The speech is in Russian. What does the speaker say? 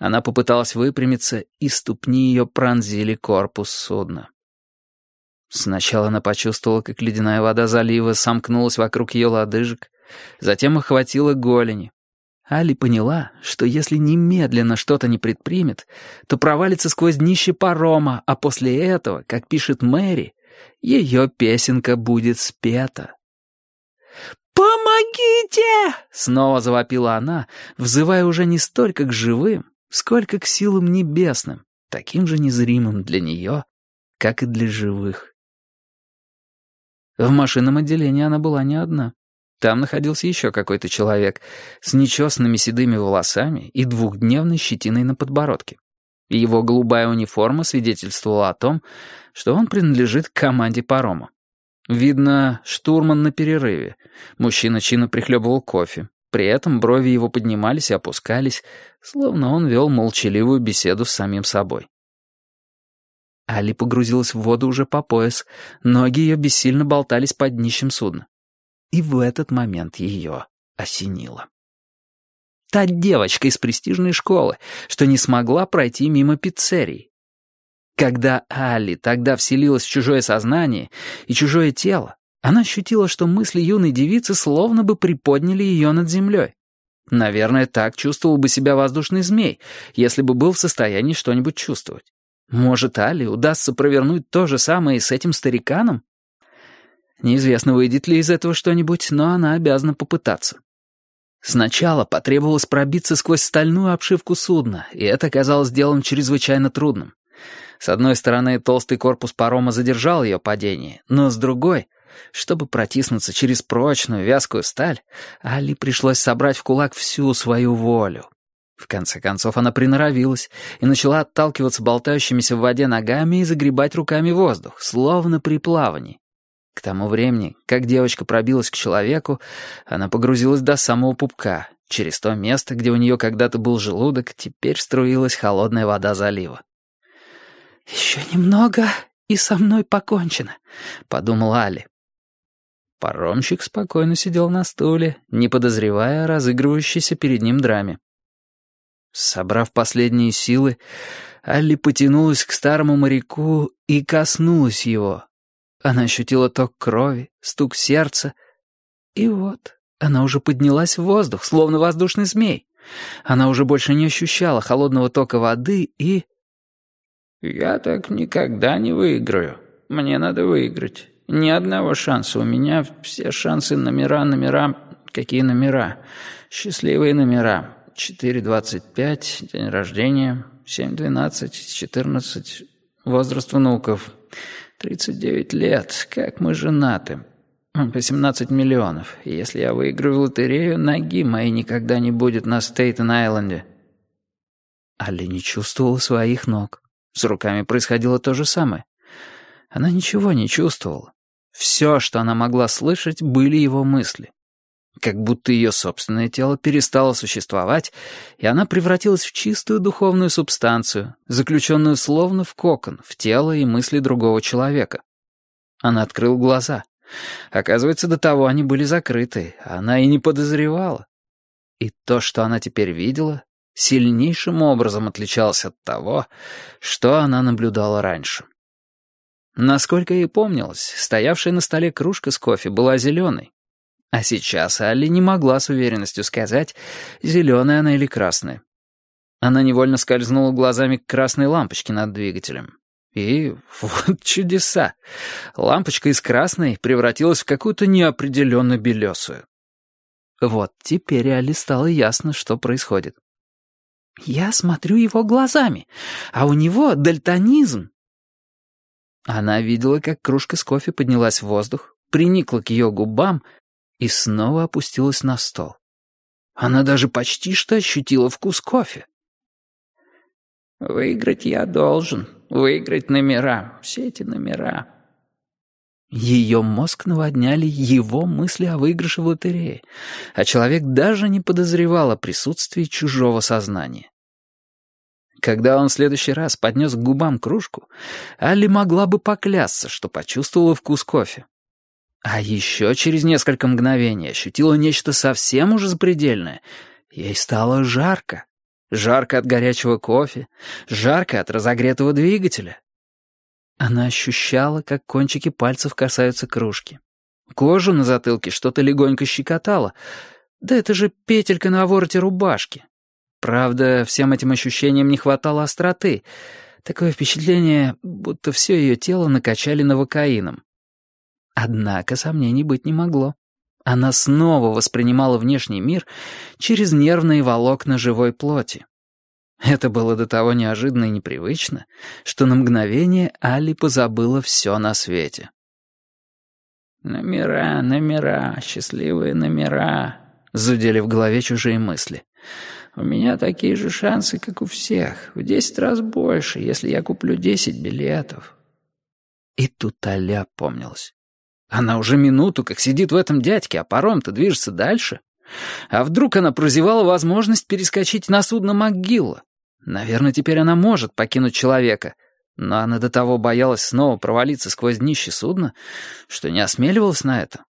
Она попыталась выпрямиться, и ступни ее пронзили корпус судна. Сначала она почувствовала, как ледяная вода залива сомкнулась вокруг ее лодыжек, затем охватила голени. Алли поняла, что если немедленно что-то не предпримет, то провалится сквозь днище парома, а после этого, как пишет Мэри, ее песенка будет спета. «Помогите!» — снова завопила она, взывая уже не столько к живым, сколько к силам небесным, таким же незримым для нее, как и для живых. В машинном отделении она была не одна. Там находился еще какой-то человек с нечесанными седыми волосами и двухдневной щетиной на подбородке. Его голубая униформа свидетельствовала о том, что он принадлежит к команде парома. Видно, штурман на перерыве. Мужчина чинно прихлебывал кофе. При этом брови его поднимались и опускались, словно он вел молчаливую беседу с самим собой. Алли погрузилась в воду уже по пояс, ноги ее бессильно болтались под днищем судна. И в этот момент ее осенило. Та девочка из престижной школы, что не смогла пройти мимо пиццерии. Когда Алли тогда вселилась в чужое сознание и чужое тело, она ощутила, что мысли юной девицы словно бы приподняли ее над землей. Наверное, так чувствовал бы себя воздушный змей, если бы был в состоянии что-нибудь чувствовать. Может, Алле удастся провернуть то же самое и с этим стариканом? Неизвестно, выйдет ли из этого что-нибудь, но она обязана попытаться. Сначала потребовалось пробиться сквозь стальную обшивку судна, и это оказалось делом чрезвычайно трудным. С одной стороны, толстый корпус парома задержал ее падение, но с другой, чтобы протиснуться через прочную, вязкую сталь, Алле пришлось собрать в кулак всю свою волю. В конце концов она приноровилась и начала отталкиваться болтающимися в воде ногами и загребать руками воздух, словно при плавании. К тому времени, как девочка пробилась к человеку, она погрузилась до самого пупка. Через то место, где у нее когда-то был желудок, теперь струилась холодная вода залива. «Еще немного, и со мной покончено», — подумала Алли. Паромщик спокойно сидел на стуле, не подозревая о разыгрывающейся перед ним драме. Собрав последние силы, Алли потянулась к старому моряку и коснулась его. Она ощутила ток крови, стук сердца. И вот она уже поднялась в воздух, словно воздушный змей. Она уже больше не ощущала холодного тока воды и... «Я так никогда не выиграю. Мне надо выиграть. Ни одного шанса. У меня все шансы номера. Какие номера? Счастливые номера. 4:25, день рождения, 7:12, 14, возраст внуков, 39 лет, как мы женаты, 18 миллионов. И если я выиграю в лотерею, ноги моей никогда не будет на Стейтен-Айленде». Алли не чувствовала своих ног. С руками происходило то же самое. Она ничего не чувствовала. Все, что она могла слышать, были его мысли. Как будто ее собственное тело перестало существовать, и она превратилась в чистую духовную субстанцию, заключенную словно в кокон, в тело и мысли другого человека. Она открыла глаза. Оказывается, до того они были закрыты, а она и не подозревала. И то, что она теперь видела, сильнейшим образом отличалось от того, что она наблюдала раньше. Насколько ей помнилось, стоявшая на столе кружка с кофе была зеленой. А сейчас Алли не могла с уверенностью сказать, зеленая она или красная. Она невольно скользнула глазами к красной лампочке над двигателем. И вот чудеса! Лампочка из красной превратилась в какую-то неопределенно белесую. Вот теперь Алле стало ясно, что происходит. «Я смотрю его глазами, а у него дальтонизм». Она видела, как кружка с кофе поднялась в воздух, приникла к ее губам и снова опустилась на стол. Она даже почти что ощутила вкус кофе. «Выиграть я должен. Выиграть номера. Все эти номера». Ее мозг наводняли его мысли о выигрыше в лотерее, а человек даже не подозревал о присутствии чужого сознания. Когда он в следующий раз поднес к губам кружку, Алли могла бы поклясться, что почувствовала вкус кофе. А еще через несколько мгновений ощутила нечто совсем уже запредельное. Ей стало жарко. жарко от горячего кофе, жарко от разогретого двигателя. Она ощущала, как кончики пальцев касаются кружки. Кожу на затылке что-то легонько щекотало. Да это же петелька на вороте рубашки. Правда, всем этим ощущениям не хватало остроты. Такое впечатление, будто все ее тело накачали новокаином. Однако сомнений быть не могло. Она снова воспринимала внешний мир через нервные волокна живой плоти. Это было до того неожиданно и непривычно, что на мгновение Алли позабыла все на свете. «Номера, номера, счастливые номера», — зудели в голове чужие мысли. «У меня такие же шансы, как у всех, в 10 раз больше, если я куплю 10 билетов». И тут Аля опомнилась. Она уже минуту как сидит в этом дядьке, а паром-то движется дальше. А вдруг она прозевала возможность перескочить на судно МакГилла? Наверное, теперь она может покинуть человека. Но она до того боялась снова провалиться сквозь днище судна, что не осмеливалась на это.